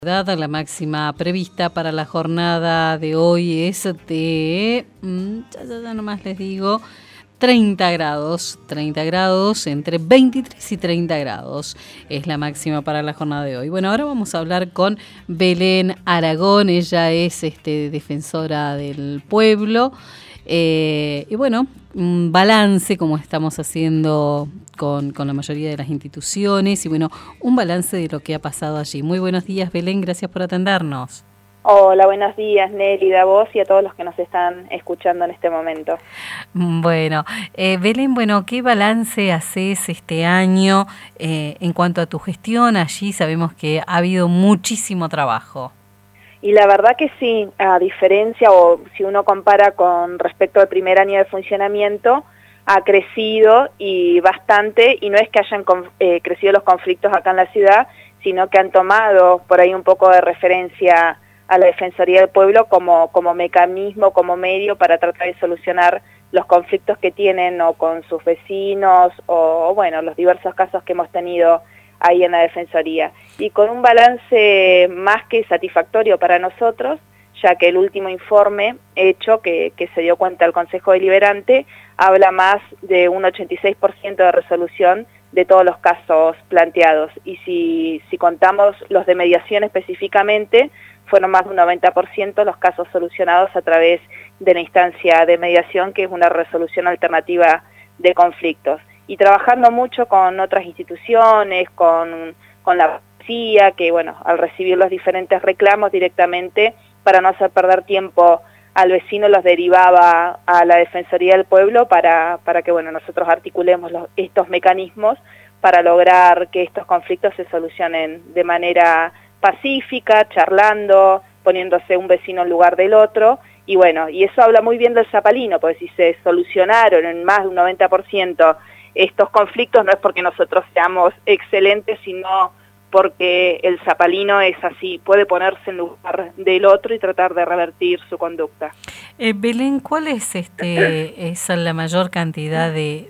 Dada la máxima prevista para la jornada de hoy es de, ya nomás les digo, 30 grados, entre 23 y 30 grados es la máxima para la jornada de hoy. Bueno, ahora vamos a hablar con Belén Aragón, ella es defensora del pueblo. Y bueno, un balance como estamos haciendo con la mayoría de las instituciones y bueno, un balance de lo que ha pasado allí. Muy buenos días, Belén, gracias por atendernos. Hola, buenos días, Nélida, a vos y a todos los que nos están escuchando en este momento. Bueno, Belén, ¿qué balance haces este año en cuanto a tu gestión? Allí sabemos que ha habido muchísimo trabajo. Y la verdad que sí, a diferencia o si uno compara con respecto al primer año de funcionamiento, ha crecido y bastante, y no es que hayan crecido los conflictos acá en la ciudad, sino que han tomado por ahí un poco de referencia a la Defensoría del Pueblo como mecanismo, como medio para tratar de solucionar los conflictos que tienen o con sus vecinos o bueno, los diversos casos que hemos tenido ahí en la Defensoría. Y con un balance más que satisfactorio para nosotros, ya que el último informe hecho que se dio cuenta el Consejo Deliberante habla más de un 86% de resolución de todos los casos planteados. Y si contamos los de mediación específicamente, fueron más de un 90% los casos solucionados a través de la instancia de mediación, que es una resolución alternativa de conflictos. Y trabajando mucho con otras instituciones, con la policía, que bueno, al recibir los diferentes reclamos directamente, para no hacer perder tiempo al vecino, los derivaba a la Defensoría del Pueblo para que bueno, nosotros articulemos estos mecanismos para lograr que estos conflictos se solucionen de manera pacífica, charlando, poniéndose un vecino en lugar del otro. Y bueno, y eso habla muy bien del zapalino, porque si se solucionaron en más de un 90% estos conflictos, no es porque nosotros seamos excelentes, sino porque el zapalino es así, puede ponerse en lugar del otro y tratar de revertir su conducta. Belén, ¿cuál es la mayor cantidad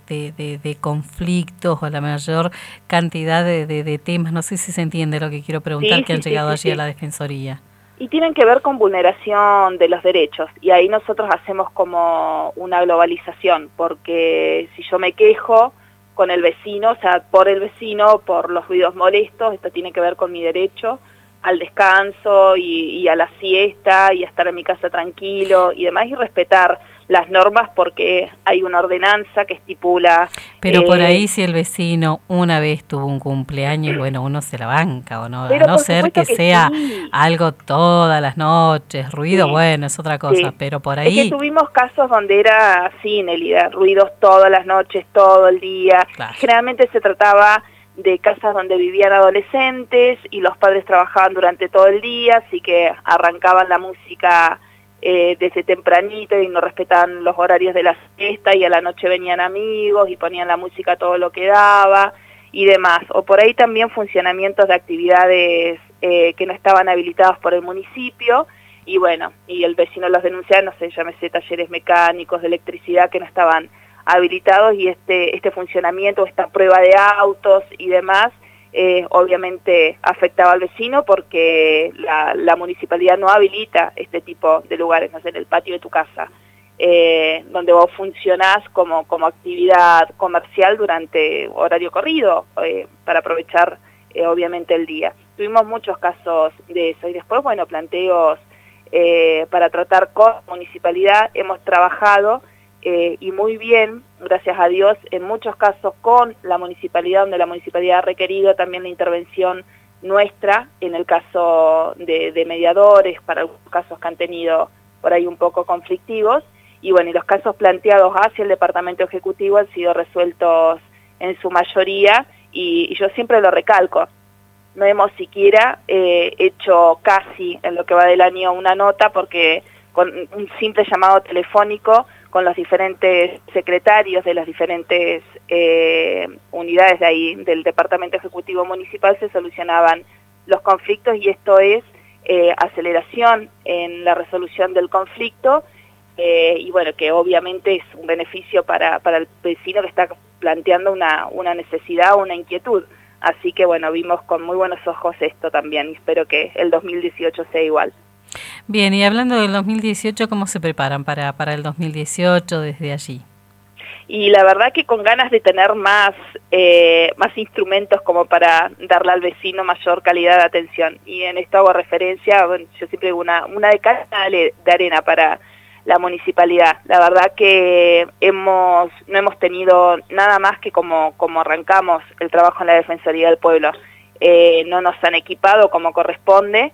de conflictos o la mayor cantidad de temas? No sé si se entiende lo que quiero preguntar, sí, que han llegado allí a la Defensoría. Y tienen que ver con vulneración de los derechos, y ahí nosotros hacemos como una globalización, porque si yo me quejo con el vecino, o sea, por el vecino, por los ruidos molestos, esto tiene que ver con mi derecho al descanso y a la siesta y a estar en mi casa tranquilo y demás, y respetar las normas porque hay una ordenanza que estipula... Pero por ahí si el vecino una vez tuvo un cumpleaños, bueno, uno se la banca, ¿o no? A no ser que sea sí, algo todas las noches, ruido, sí, bueno, es otra cosa, sí, pero por ahí... Es que tuvimos casos donde era así, Nelida, ruidos todas las noches, todo el día. Claro. Generalmente se trataba de casas donde vivían adolescentes y los padres trabajaban durante todo el día, así que arrancaban la música desde tempranito y no respetaban los horarios de la siesta, y a la noche venían amigos y ponían la música todo lo que daba y demás. O por ahí también funcionamientos de actividades que no estaban habilitados por el municipio, y bueno, y el vecino los denunciaba, no sé, llámese talleres mecánicos, de electricidad que no estaban habilitados, y este funcionamiento, esta prueba de autos y demás, obviamente afectaba al vecino porque la municipalidad no habilita este tipo de lugares, no sé, en el patio de tu casa, donde vos funcionás como actividad comercial durante horario corrido, para aprovechar obviamente el día. Tuvimos muchos casos de eso, y después, bueno, planteos para tratar con la municipalidad. Hemos trabajado y muy bien, gracias a Dios, en muchos casos con la municipalidad, donde la municipalidad ha requerido también la intervención nuestra, en el caso de mediadores, para algunos casos que han tenido por ahí un poco conflictivos, y bueno, y los casos planteados hacia el Departamento Ejecutivo han sido resueltos en su mayoría, y yo siempre lo recalco, no hemos siquiera hecho casi en lo que va del año una nota, porque con un simple llamado telefónico con los diferentes secretarios de las diferentes unidades de ahí, del Departamento Ejecutivo Municipal, se solucionaban los conflictos, y esto es aceleración en la resolución del conflicto, y bueno, que obviamente es un beneficio para el vecino que está planteando una necesidad o una inquietud. Así que bueno, vimos con muy buenos ojos esto también y espero que el 2018 sea igual. Bien, y hablando del 2018, ¿cómo se preparan para el 2018 desde allí? Y la verdad que con ganas de tener más instrumentos como para darle al vecino mayor calidad de atención. Y en esto hago referencia, bueno, yo siempre digo una de cal de arena para la municipalidad. La verdad que no hemos tenido nada más que como arrancamos el trabajo en la Defensoría del Pueblo. No nos han equipado como corresponde,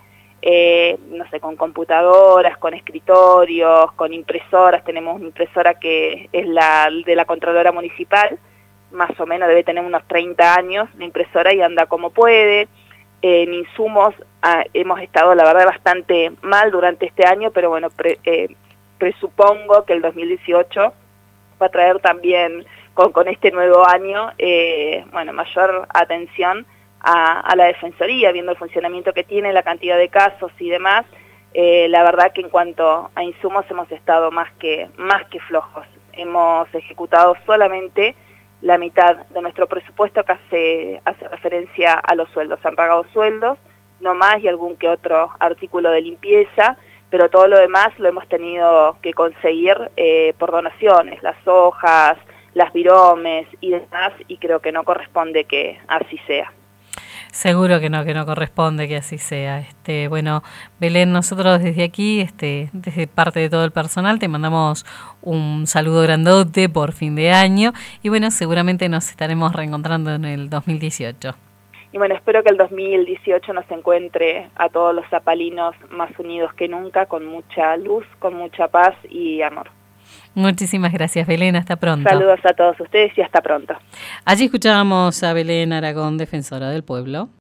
no sé, con computadoras, con escritorios, con impresoras. Tenemos una impresora que es la de la Contralora Municipal, más o menos debe tener unos 30 años la impresora y anda como puede. En insumos hemos estado, la verdad, bastante mal durante este año, pero bueno, presupongo que el 2018 va a traer también con este nuevo año, bueno, mayor atención a la Defensoría, viendo el funcionamiento que tiene, la cantidad de casos y demás. La verdad que en cuanto a insumos hemos estado más que flojos. Hemos ejecutado solamente la mitad de nuestro presupuesto, que hace referencia a los sueldos. Han pagado sueldos, no más, y algún que otro artículo de limpieza, pero todo lo demás lo hemos tenido que conseguir por donaciones, las hojas, las viromes y demás, y creo que no corresponde que así sea. Seguro que no corresponde que así sea. Bueno, Belén, nosotros desde aquí, desde parte de todo el personal, te mandamos un saludo grandote por fin de año y bueno, seguramente nos estaremos reencontrando en el 2018. Y bueno, espero que el 2018 nos encuentre a todos los zapalinos más unidos que nunca, con mucha luz, con mucha paz y amor. Muchísimas gracias, Belén. Hasta pronto. Saludos a todos ustedes y hasta pronto. Allí escuchábamos a Belén Aragón, defensora del pueblo.